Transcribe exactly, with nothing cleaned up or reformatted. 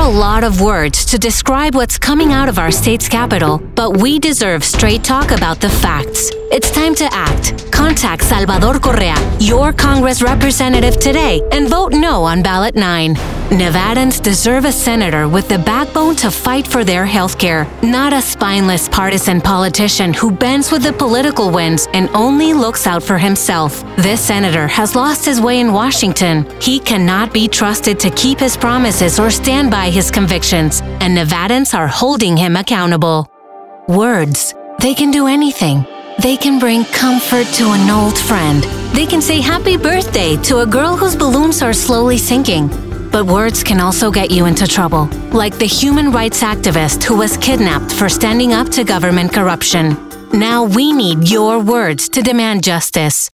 lot of words to describe what's coming out of our state's capital, but we deserve straight talk about the facts. It's time to act. Contact Salvador Correa, your Congress representative today, and vote no on ballot nine. Nevadans deserve a senator with the backbone to fight for their health care, not a spineless partisan politician who bends with the political winds and only looks out for himself. This senator has lost his way in Washington. He cannot be trusted to keep his promises or stand by his convictions, and Nevadans are holding him accountable. Words, they can do anything. They can bring comfort to an old friend. They can say happy birthday to a girl whose balloons are slowly sinking. But words can also get you into trouble, like the human rights activist who was kidnapped for standing up to government corruption. Now we need your words to demand justice.